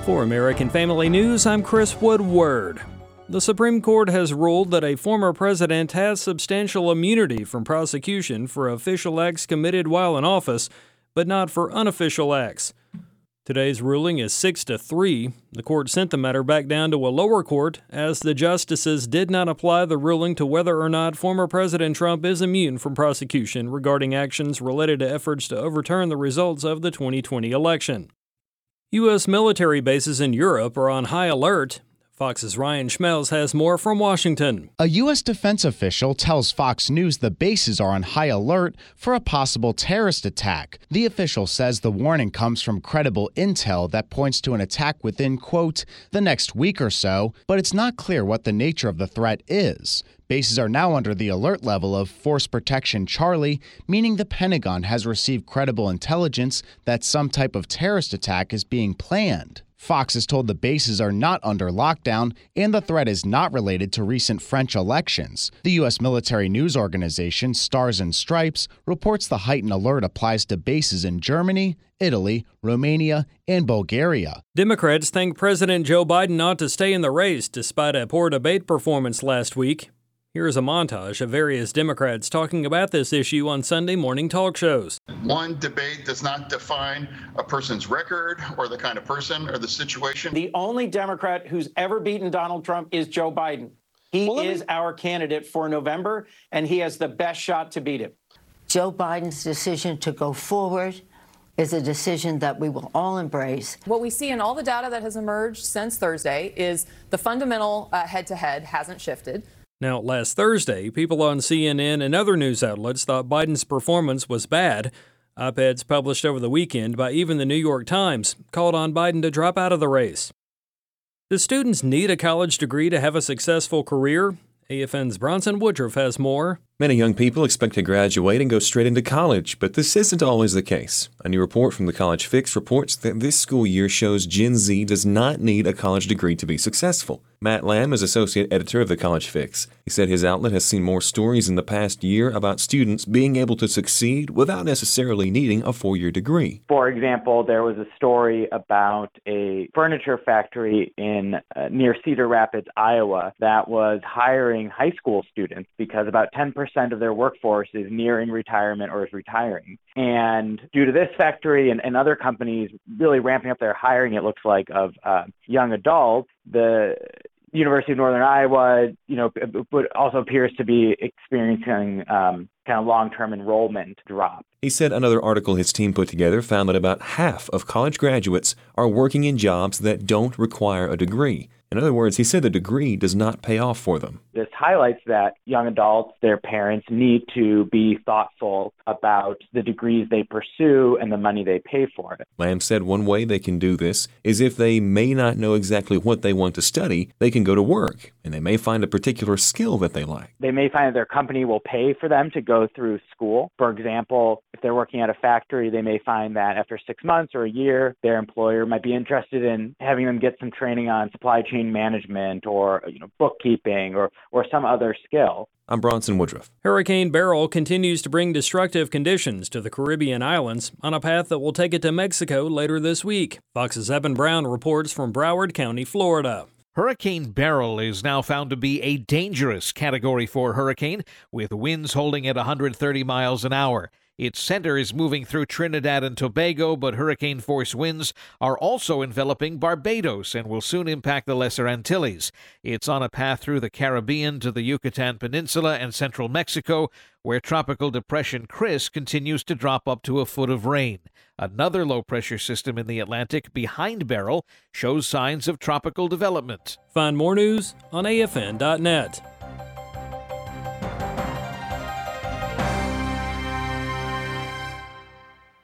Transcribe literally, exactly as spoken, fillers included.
For American Family News, I'm Chris Woodward. The Supreme Court has ruled that a former president has substantial immunity from prosecution for official acts committed while in office, but not for unofficial acts. Today's ruling is six to three. The court sent the matter back down to a lower court as the justices did not apply the ruling to whether or not former President Trump is immune from prosecution regarding actions related to efforts to overturn the results of the twenty twenty election. U S military bases in Europe are on high alert. Fox's Ryan Schmelz has more from Washington. A U S defense official tells Fox News the bases are on high alert for a possible terrorist attack. The official says the warning comes from credible intel that points to an attack within, quote, the next week or so, but it's not clear what the nature of the threat is. Bases are now under the alert level of Force Protection Charlie, meaning the Pentagon has received credible intelligence that some type of terrorist attack is being planned. Fox is told the bases are not under lockdown and the threat is not related to recent French elections. The U S military news organization Stars and Stripes reports the heightened alert applies to bases in Germany, Italy, Romania, and Bulgaria. Democrats think President Joe Biden ought to stay in the race despite a poor debate performance last week. Here's a montage of various Democrats talking about this issue on Sunday morning talk shows. One debate does not define a person's record or the kind of person or the situation. The only Democrat who's ever beaten Donald Trump is Joe Biden. He well, is me... our candidate for November, and he has the best shot to beat him. Joe Biden's decision to go forward is a decision that we will all embrace. What we see in all the data that has emerged since Thursday is the fundamental uh, head-to-head hasn't shifted. Now, last Thursday, people on C N N and other news outlets thought Biden's performance was bad. Op-eds published over the weekend by even the New York Times called on Biden to drop out of the race. Do students need a college degree to have a successful career? A F N's Bronson Woodruff has more. Many young people expect to graduate and go straight into college, but this isn't always the case. A new report from the College Fix reports that this school year shows Gen Z does not need a college degree to be successful. Matt Lamb is associate editor of the College Fix. He said his outlet has seen more stories in the past year about students being able to succeed without necessarily needing a four-year degree. For example, there was a story about a furniture factory in uh, near Cedar Rapids, Iowa, that was hiring high school students because about ten percent of their workforce is nearing retirement or is retiring. And due to this factory and, and other companies really ramping up their hiring, it looks like, of uh, young adults, the University of Northern Iowa, you know, but also appears to be experiencing um, kind of long-term enrollment drop. He said another article his team put together found that about half of college graduates are working in jobs that don't require a degree. In other words, he said the degree does not pay off for them. This highlights that young adults, their parents, need to be thoughtful about the degrees they pursue and the money they pay for it. Lamb said one way they can do this is if they may not know exactly what they want to study, they can go to work, and they may find a particular skill that they like. They may find that their company will pay for them to go through school. For example, if they're working at a factory, they may find that after six months or a year, their employer might be interested in having them get some training on supply chain management or, you know, bookkeeping or, or some other skill. I'm Bronson Woodruff. Hurricane Beryl continues to bring destructive conditions to the Caribbean islands on a path that will take it to Mexico later this week. Fox's Evan Brown reports from Broward County, Florida. Hurricane Beryl is now found to be a dangerous Category four hurricane, with winds holding at one hundred thirty miles an hour. Its center is moving through Trinidad and Tobago, but hurricane-force winds are also enveloping Barbados and will soon impact the Lesser Antilles. It's on a path through the Caribbean to the Yucatan Peninsula and central Mexico, where Tropical Depression Chris continues to drop up to a foot of rain. Another low-pressure system in the Atlantic behind Beryl shows signs of tropical development. Find more news on A F N dot net.